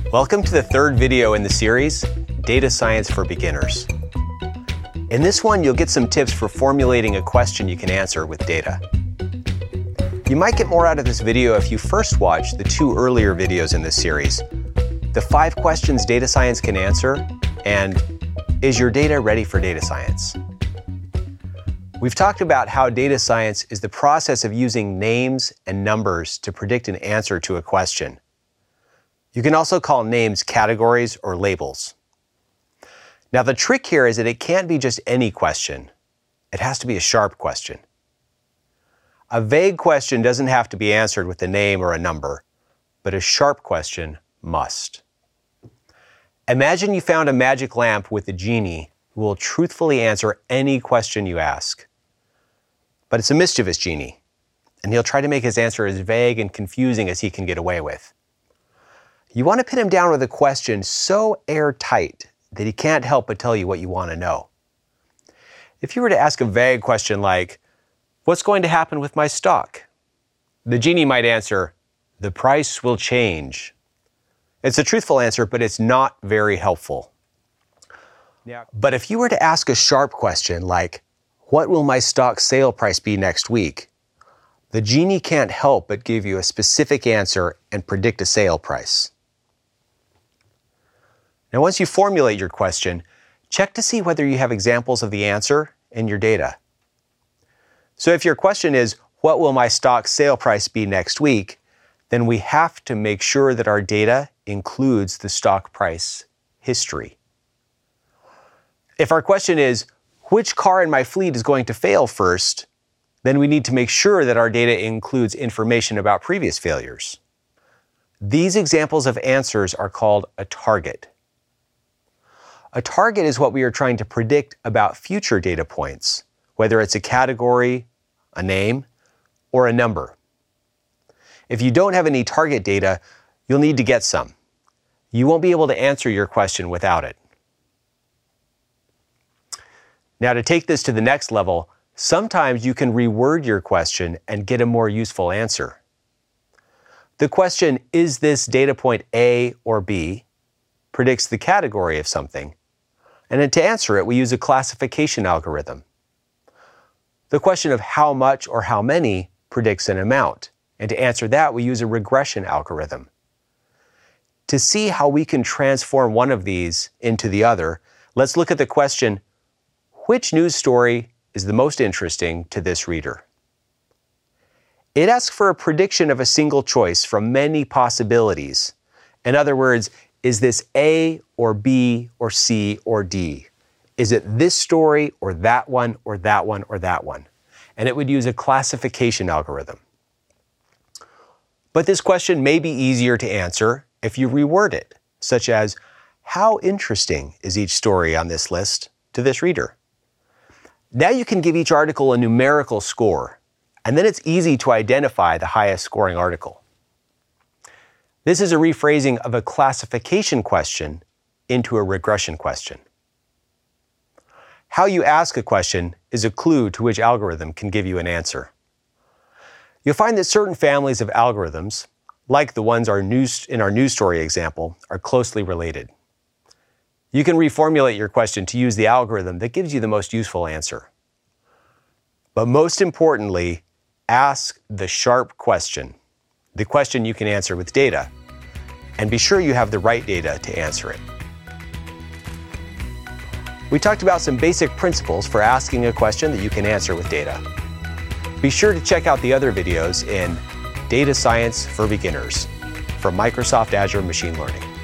Welcome to the third video in the series, Data Science for Beginners. In this one, you'll get some tips for formulating a question you can answer with data. You might get more out of this video if you first watch the two earlier videos in this series, the 5 questions data science can answer, and is your data ready for data science? We've talked about how data science is the process of using names and numbers to predict an answer to a question. You can also call names categories or labels. Now the trick here is that it can't be just any question. It has to be a sharp question. A vague question doesn't have to be answered with a name or a number, but a sharp question must. Imagine you found a magic lamp with a genie who will truthfully answer any question you ask. But it's a mischievous genie, and he'll try to make his answer as vague and confusing as he can get away with. You want to pin him down with a question so airtight that he can't help but tell you what you want to know. If you were to ask a vague question like, "What's going to happen with my stock?" the genie might answer, "The price will change." It's a truthful answer, but it's not very helpful. But if you were to ask a sharp question like, "What will my stock sale price be next week?" the genie can't help but give you a specific answer and predict a sale price. Now, once you formulate your question, check to see whether you have examples of the answer in your data. So if your question is, "What will my stock sale price be next week?" then we have to make sure that our data includes the stock price history. If our question is, "Which car in my fleet is going to fail first?" then we need to make sure that our data includes information about previous failures. These examples of answers are called a target. A target is what we are trying to predict about future data points, whether it's a category, a name, or a number. If you don't have any target data, you'll need to get some. You won't be able to answer your question without it. Now, to take this to the next level, sometimes you can reword your question and get a more useful answer. The question, "Is this data point A or B?" predicts the category of something, and then to answer it, we use a classification algorithm. The question of "how much" or "how many" predicts an amount, and to answer that, we use a regression algorithm. To see how we can transform one of these into the other, let's look at the question, which news story is the most interesting to this reader? It asks for a prediction of a single choice from many possibilities. In other words, is this A or B or C or D? Is it this story or that one or that one or that one? And it would use a classification algorithm. But this question may be easier to answer if you reword it, such as, "How interesting is each story on this list to this reader?" Now you can give each article a numerical score, and then it's easy to identify the highest scoring article. This is a rephrasing of a classification question into a regression question. How you ask a question is a clue to which algorithm can give you an answer. You'll find that certain families of algorithms, like the ones in our news story example, are closely related. You can reformulate your question to use the algorithm that gives you the most useful answer. But most importantly, ask the sharp question, the question you can answer with data, and be sure you have the right data to answer it. We talked about some basic principles for asking a question that you can answer with data. Be sure to check out the other videos in Data Science for Beginners from Microsoft Azure Machine Learning.